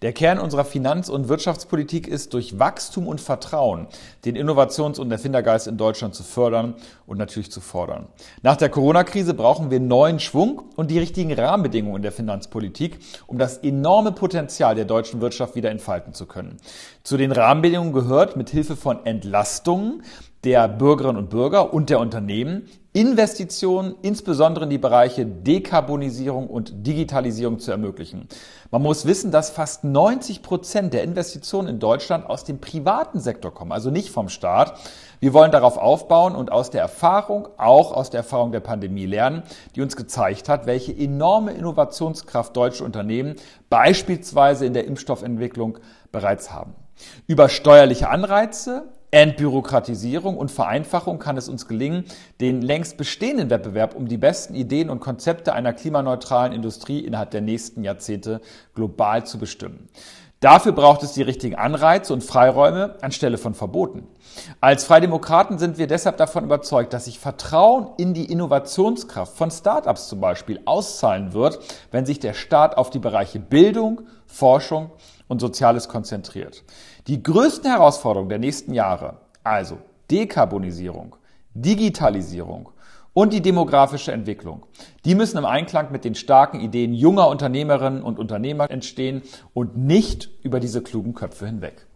Der Kern unserer Finanz- und Wirtschaftspolitik ist, durch Wachstum und Vertrauen den Innovations- und Erfindergeist in Deutschland zu fördern und natürlich zu fordern. Nach der Corona-Krise brauchen wir neuen Schwung und die richtigen Rahmenbedingungen in der Finanzpolitik, um das enorme Potenzial der deutschen Wirtschaft wieder entfalten zu können. Zu den Rahmenbedingungen gehört, mit Hilfe von Entlastungen der Bürgerinnen und Bürger und der Unternehmen Investitionen, insbesondere in die Bereiche Dekarbonisierung und Digitalisierung, zu ermöglichen. Man muss wissen, dass fast 90% der Investitionen in Deutschland aus dem privaten Sektor kommen, also nicht vom Staat. Wir wollen darauf aufbauen und aus der Erfahrung, auch aus der Erfahrung der Pandemie lernen, die uns gezeigt hat, welche enorme Innovationskraft deutsche Unternehmen beispielsweise in der Impfstoffentwicklung bereits haben. Über steuerliche Anreize, Entbürokratisierung und Vereinfachung kann es uns gelingen, den längst bestehenden Wettbewerb um die besten Ideen und Konzepte einer klimaneutralen Industrie innerhalb der nächsten Jahrzehnte global zu bestimmen. Dafür braucht es die richtigen Anreize und Freiräume anstelle von Verboten. Als Freie Demokraten sind wir deshalb davon überzeugt, dass sich Vertrauen in die Innovationskraft von Start-ups zum Beispiel auszahlen wird, wenn sich der Staat auf die Bereiche Bildung, Forschung und Soziales konzentriert. Die größten Herausforderungen der nächsten Jahre, also Dekarbonisierung, Digitalisierung und die demografische Entwicklung, die müssen im Einklang mit den starken Ideen junger Unternehmerinnen und Unternehmer entstehen und nicht über diese klugen Köpfe hinweg.